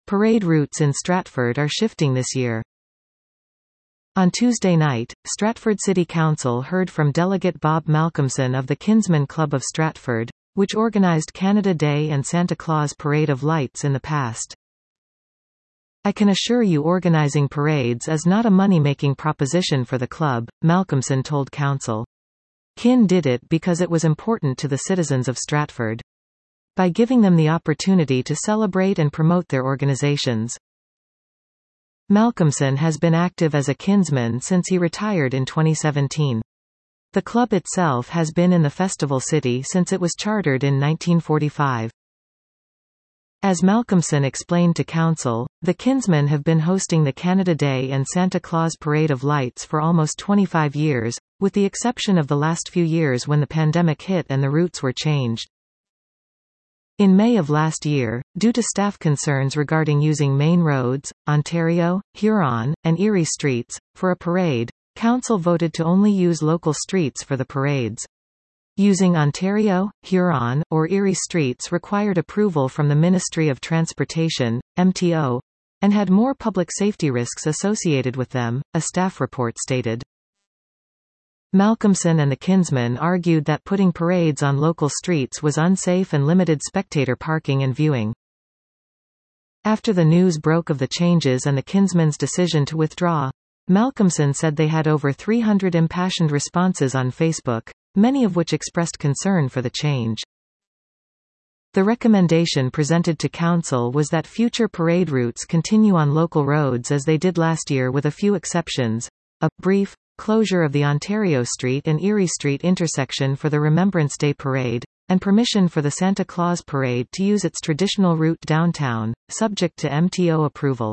Parade routes in Stratford are shifting this year. On Tuesday night, Stratford City Council heard from Delegate Bob Malcolmson of the Kinsmen Club of Stratford, which organised Canada Day and Santa Claus Parade of Lights in the past. "I can assure you organising parades is not a money-making proposition for the club," Malcolmson told Council. "Kin did it because it was important to the citizens of Stratford. By giving them the opportunity to celebrate and promote their organisations." Malcolmson has been active as a kinsman since he retired in 2017. The club itself has been in the festival city since it was chartered in 1945. As Malcolmson explained to Council, the Kinsmen have been hosting the Canada Day and Santa Claus Parade of Lights for almost 25 years, with the exception of the last few years when the pandemic hit and the routes were changed. In May of last year, due to staff concerns regarding using main roads, Ontario, Huron, and Erie streets, for a parade, Council voted to only use local streets for the parades. Using Ontario, Huron, or Erie streets required approval from the Ministry of Transportation, MTO, and had more public safety risks associated with them, a staff report stated. Malcolmson and the Kinsmen argued that putting parades on local streets was unsafe and limited spectator parking and viewing. After the news broke of the changes and the Kinsmen's decision to withdraw, Malcolmson said they had over 300 impassioned responses on Facebook, many of which expressed concern for the change. The recommendation presented to Council was that future parade routes continue on local roads as they did last year with a few exceptions: a brief closure of the Ontario Street and Erie Street intersection for the Remembrance Day Parade, and permission for the Santa Claus Parade to use its traditional route downtown, subject to MTO approval.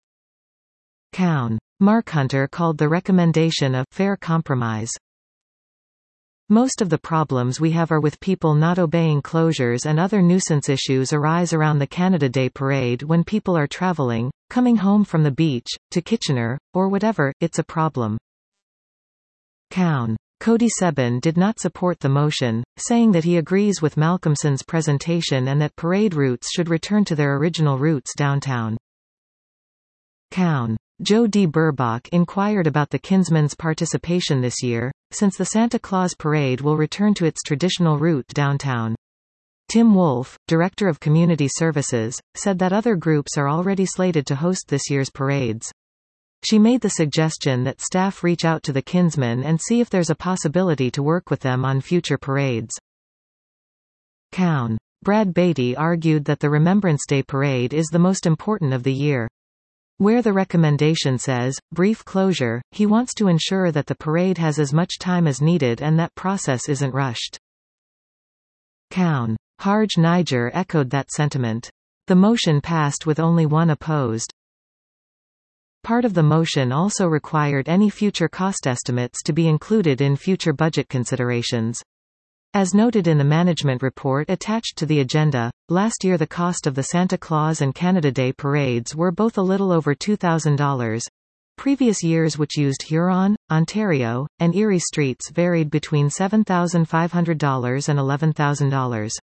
Mark Hunter called the recommendation a fair compromise. "Most of the problems we have are with people not obeying closures, and other nuisance issues arise around the Canada Day Parade when people are travelling, coming home from the beach, to Kitchener, or whatever. It's a problem." Cody Sebin did not support the motion, saying that he agrees with Malcolmson's presentation and that parade routes should return to their original routes downtown. Joe D. Burbach inquired about the Kinsmen's participation this year, since the Santa Claus Parade will return to its traditional route downtown. Tim Wolfe, Director of Community Services, said that other groups are already slated to host this year's parades. She made the suggestion that staff reach out to the Kinsmen and see if there's a possibility to work with them on future parades. Brad Beatty argued that the Remembrance Day Parade is the most important of the year. Where the recommendation says, brief closure, he wants to ensure that the parade has as much time as needed and that process isn't rushed. Harj Niger echoed that sentiment. The motion passed with only one opposed. Part of the motion also required any future cost estimates to be included in future budget considerations. As noted in the management report attached to the agenda, last year the cost of the Santa Claus and Canada Day parades were both a little over $2,000. Previous years which used Huron, Ontario, and Erie streets varied between $7,500 and $11,000.